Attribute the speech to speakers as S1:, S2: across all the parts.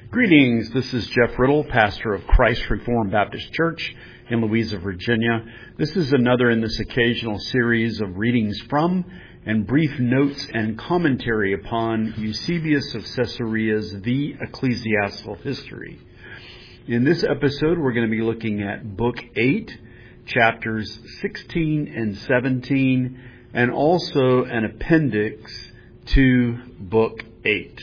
S1: Greetings, this is Jeff Riddle, pastor of Christ Reformed Baptist Church in Louisa, Virginia. This is another in this occasional series of readings from and brief notes and commentary upon Eusebius of Caesarea's The Ecclesiastical History. In this episode, we're going to be looking at Book 8, chapters 16 and 17, and also an appendix to Book 8.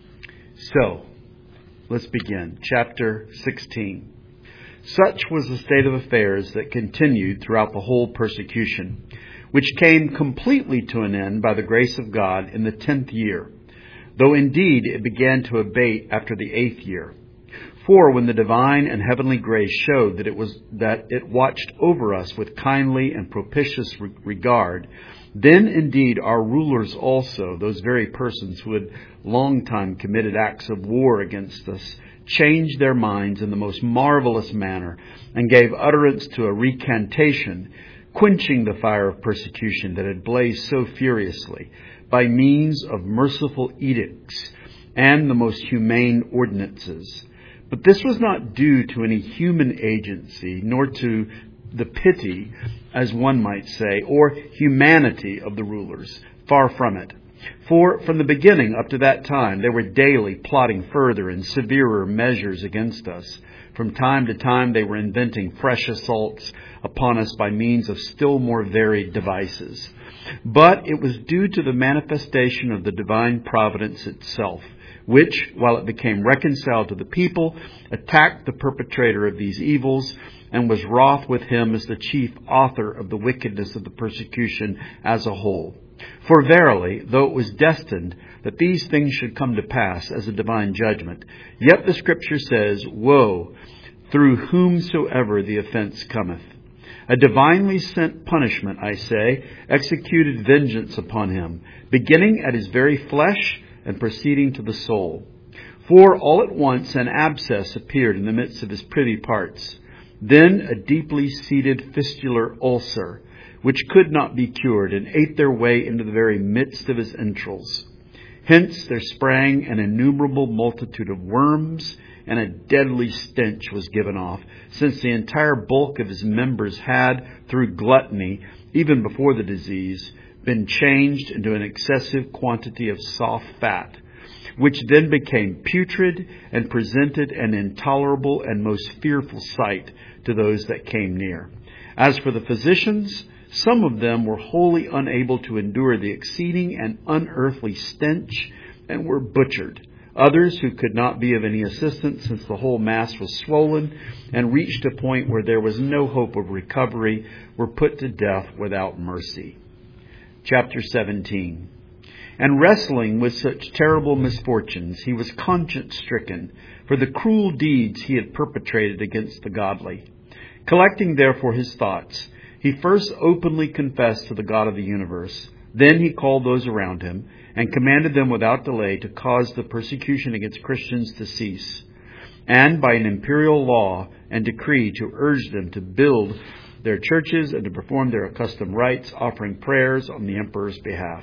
S1: So, let's begin. Chapter 16. Such was the state of affairs that continued throughout the whole persecution, which came completely to an end by the grace of God in the 10th year, though indeed it began to abate after the 8th year. For when the divine and heavenly grace showed that it watched over us with kindly and propitious regard, then indeed our rulers also, those very persons who had long time committed acts of war against us, changed their minds in the most marvelous manner, and gave utterance to a recantation, quenching the fire of persecution that had blazed so furiously, by means of merciful edicts and the most humane ordinances. But this was not due to any human agency, nor to the pity, as one might say, or humanity of the rulers. Far from it. For from the beginning up to that time, they were daily plotting further and severer measures against us. From time to time, they were inventing fresh assaults upon us by means of still more varied devices. But it was due to the manifestation of the divine providence itself, which, while it became reconciled to the people, attacked the perpetrator of these evils, and was wroth with him as the chief author of the wickedness of the persecution as a whole. For verily, though it was destined that these things should come to pass as a divine judgment, yet the Scripture says, Woe, through whomsoever the offense cometh. A divinely sent punishment, I say, executed vengeance upon him, beginning at his very flesh and proceeding to the soul. For all at once an abscess appeared in the midst of his privy parts, then a deeply seated fistular ulcer, which could not be cured, and ate their way into the very midst of his entrails. Hence there sprang an innumerable multitude of worms, and a deadly stench was given off, since the entire bulk of his members had, through gluttony, even before the disease, been changed into an excessive quantity of soft fat, which then became putrid and presented an intolerable and most fearful sight to those that came near. As for the physicians, some of them were wholly unable to endure the exceeding and unearthly stench, and were butchered. Others, who could not be of any assistance, since the whole mass was swollen and reached a point where there was no hope of recovery, were put to death without mercy. Chapter 17. And wrestling with such terrible misfortunes, he was conscience-stricken for the cruel deeds he had perpetrated against the godly. Collecting therefore his thoughts, he first openly confessed to the God of the universe. Then he called those around him and commanded them without delay to cause the persecution against Christians to cease, and by an imperial law and decree to urge them to build their churches and to perform their accustomed rites, offering prayers on the emperor's behalf.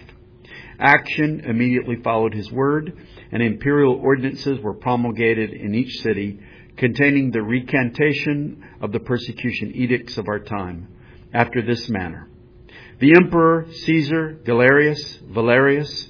S1: Action immediately followed his word, and imperial ordinances were promulgated in each city, containing the recantation of the persecution edicts of our time, after this manner. The emperor Caesar, Galerius, Valerius,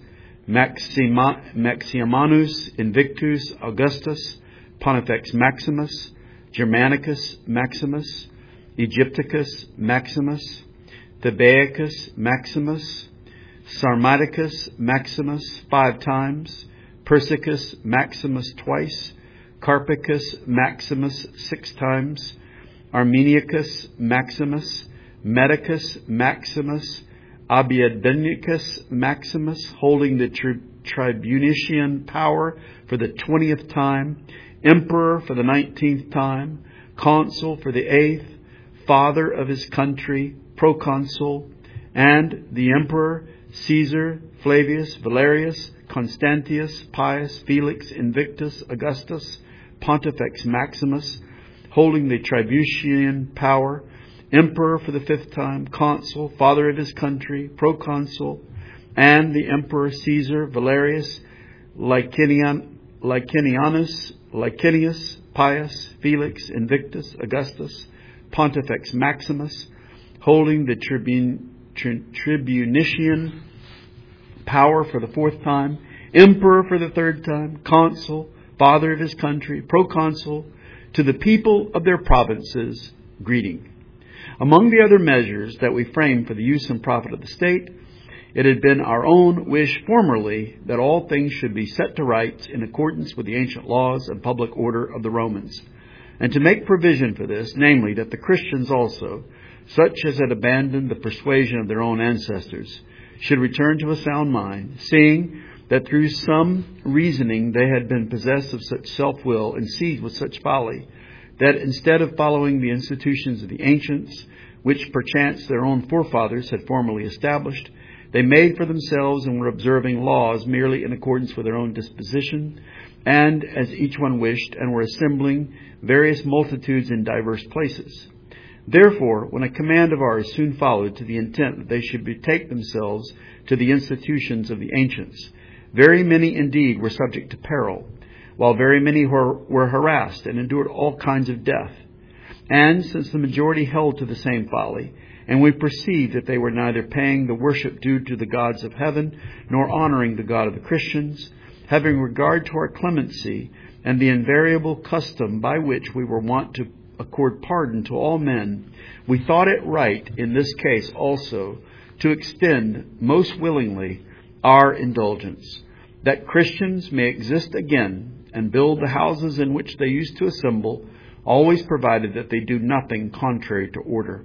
S1: Maximinus, Invictus, Augustus, Pontifex Maximus, Germanicus Maximus, Aegypticus Maximus, Thebaicus Maximus, Sarmaticus Maximus 5 times, Persicus Maximus twice, Carpicus Maximus 6 times, Armeniacus Maximus, Medicus Maximus, Abiadonicus Maximus, holding the tribunician power for the 20th time, emperor for the 19th time, consul for the 8th, father of his country, proconsul, and the emperor Caesar, Flavius, Valerius, Constantius, Pius, Felix, Invictus, Augustus, Pontifex Maximus, holding the tribunician power, emperor for the 5th time, consul, father of his country, proconsul, and the emperor Caesar, Valerius, Licinianus, Licinius, Pius, Felix, Invictus, Augustus, Pontifex Maximus, holding the tribunician power for the 4th time, emperor for the 3rd time, consul, father of his country, proconsul, to the people of their provinces, greeting. Among the other measures that we framed for the use and profit of the state, it had been our own wish formerly that all things should be set to rights in accordance with the ancient laws and public order of the Romans, and to make provision for this, namely, that the Christians also, such as had abandoned the persuasion of their own ancestors, should return to a sound mind, seeing that through some reasoning they had been possessed of such self-will and seized with such folly, that instead of following the institutions of the ancients, which perchance their own forefathers had formerly established, they made for themselves and were observing laws merely in accordance with their own disposition, and as each one wished, and were assembling various multitudes in diverse places. Therefore, when a command of ours soon followed to the intent that they should betake themselves to the institutions of the ancients, very many indeed were subject to peril, while very many were harassed and endured all kinds of death. And since the majority held to the same folly, and we perceived that they were neither paying the worship due to the gods of heaven, nor honoring the God of the Christians, having regard to our clemency and the invariable custom by which we were wont to accord pardon to all men, we thought it right in this case also to extend most willingly our indulgence, that Christians may exist again and build the houses in which they used to assemble, always provided that they do nothing contrary to order.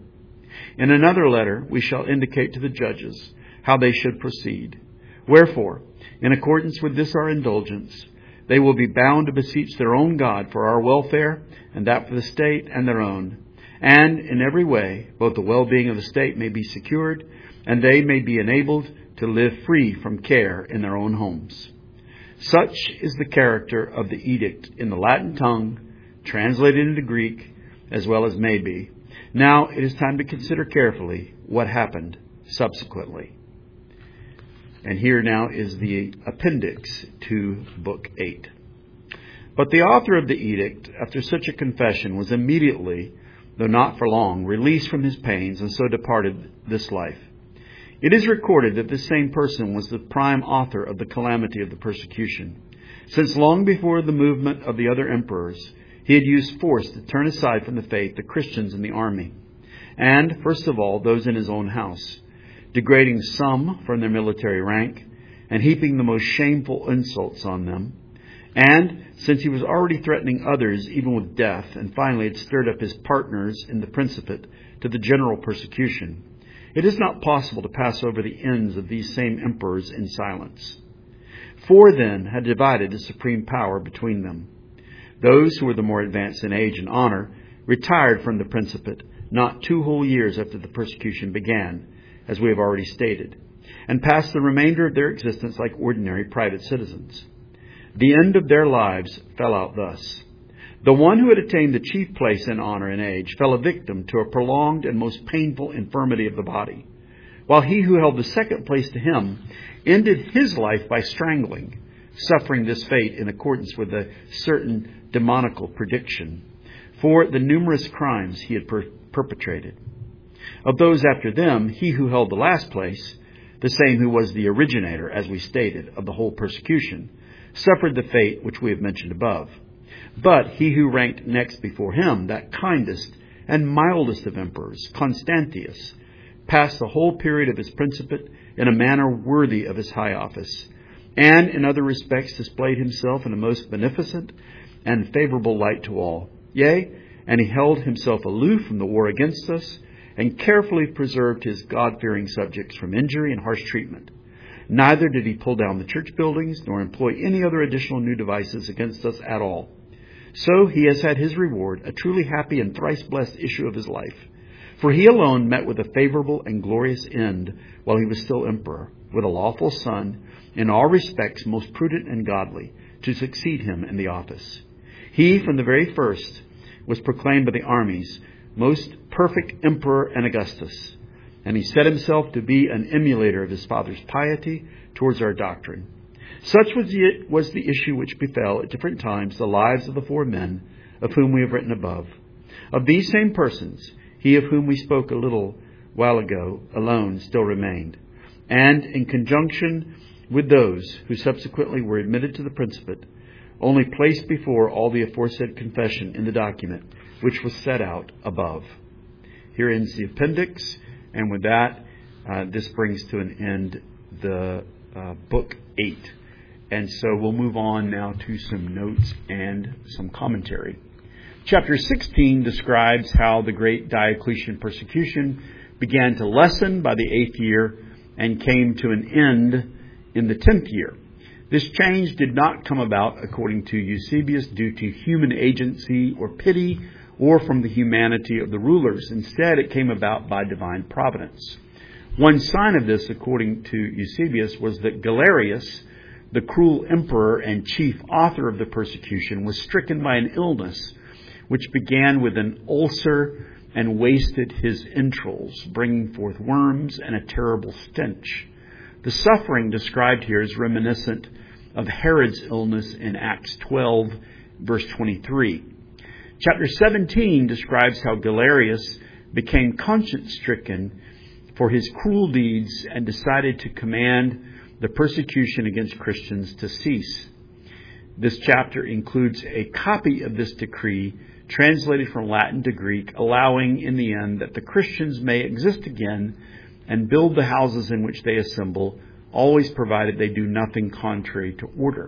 S1: In another letter we shall indicate to the judges how they should proceed. Wherefore, in accordance with this our indulgence, they will be bound to beseech their own God for our welfare, and that for the state and their own. And in every way, both the well-being of the state may be secured, and they may be enabled to live free from care in their own homes. Such is the character of the edict in the Latin tongue, translated into Greek, as well as may be. Now it is time to consider carefully what happened subsequently. And here now is the appendix to Book 8. But the author of the edict, after such a confession, was immediately, though not for long, released from his pains, and so departed this life. It is recorded that this same person was the prime author of the calamity of the persecution, since long before the movement of the other emperors, he had used force to turn aside from the faith the Christians in the army, and, first of all, those in his own house, degrading some from their military rank, and heaping the most shameful insults on them. And, since he was already threatening others even with death, and finally had stirred up his partners in the Principate to the general persecution, it is not possible to pass over the ends of these same emperors in silence. 4 then had divided the supreme power between them. Those who were the more advanced in age and honor retired from the Principate not 2 whole years after the persecution began, as we have already stated, and passed the remainder of their existence like ordinary private citizens. The end of their lives fell out thus. The one who had attained the chief place in honor and age fell a victim to a prolonged and most painful infirmity of the body, while he who held the second place to him ended his life by strangling, suffering this fate in accordance with a certain demoniacal prediction for the numerous crimes he had perpetrated. Of those after them, he who held the last place, the same who was the originator, as we stated, of the whole persecution, suffered the fate which we have mentioned above. But he who ranked next before him, that kindest and mildest of emperors, Constantius, passed the whole period of his principate in a manner worthy of his high office, and in other respects displayed himself in a most beneficent and favorable light to all. Yea, and he held himself aloof from the war against us, and carefully preserved his God-fearing subjects from injury and harsh treatment. Neither did he pull down the church buildings, nor employ any other additional new devices against us at all. So he has had his reward, a truly happy and thrice blessed issue of his life. For he alone met with a favorable and glorious end while he was still emperor, with a lawful son, in all respects most prudent and godly, to succeed him in the office. He, from the very first, was proclaimed by the armies most perfect emperor and Augustus, and he set himself to be an emulator of his father's piety towards our doctrine. Such was the issue which befell at different times the lives of the 4 men of whom we have written above. Of these same persons, he of whom we spoke a little while ago alone still remained, and in conjunction with those who subsequently were admitted to the principate, only placed before all the aforesaid confession in the document which was set out above. Here ends the appendix, and with that, this brings to an end the book 8. And so we'll move on now to some notes and some commentary. Chapter 16 describes how the great Diocletian persecution began to lessen by the 8th year and came to an end in the 10th year. This change did not come about, according to Eusebius, due to human agency or pity or from the humanity of the rulers. Instead, it came about by divine providence. One sign of this, according to Eusebius, was that Galerius, the cruel emperor and chief author of the persecution, was stricken by an illness which began with an ulcer and wasted his entrails, bringing forth worms and a terrible stench. The suffering described here is reminiscent of Herod's illness in Acts 12, verse 23. Chapter 17 describes how Galerius became conscience-stricken for his cruel deeds and decided to command the persecution against Christians to cease. This chapter includes a copy of this decree translated from Latin to Greek, allowing in the end that the Christians may exist again and build the houses in which they assemble, always provided they do nothing contrary to order.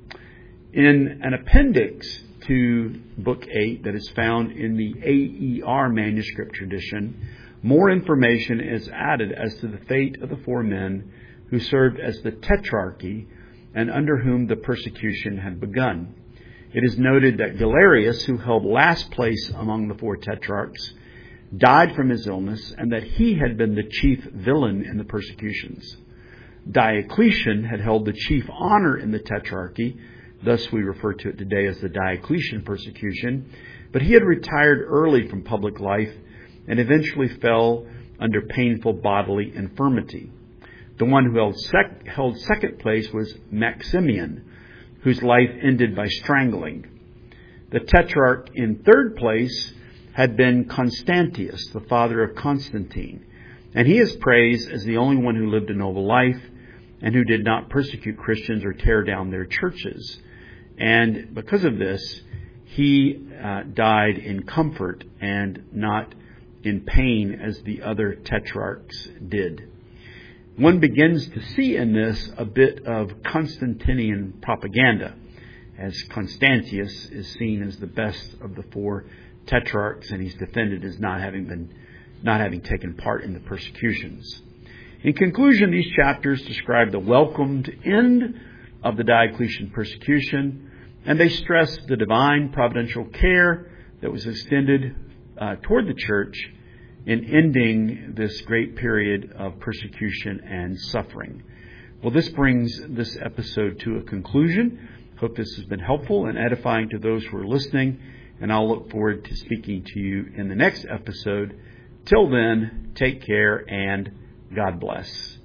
S1: In an appendix to Book 8 that is found in the AER manuscript tradition, more information is added as to the fate of the 4 men who served as the tetrarchy and under whom the persecution had begun. It is noted that Galerius, who held last place among the 4 tetrarchs, died from his illness, and that he had been the chief villain in the persecutions. Diocletian had held the chief honor in the tetrarchy, thus we refer to it today as the Diocletian persecution, but he had retired early from public life and eventually fell under painful bodily infirmity. The one who held second place was Maximian, whose life ended by strangling. The tetrarch in third place had been Constantius, the father of Constantine, and he is praised as the only one who lived a noble life and who did not persecute Christians or tear down their churches. And because of this, he died in comfort and not in pain as the other tetrarchs did. One begins to see in this a bit of Constantinian propaganda, as Constantius is seen as the best of the 4 tetrarchs, and he's defended as not having taken part in the persecutions. In conclusion, these chapters describe the welcomed end of the Diocletian persecution, and they stress the divine providential care that was extended toward the church in ending this great period of persecution and suffering. Well, this brings this episode to a conclusion. Hope this has been helpful and edifying to those who are listening, and I'll look forward to speaking to you in the next episode. Till then, take care and God bless.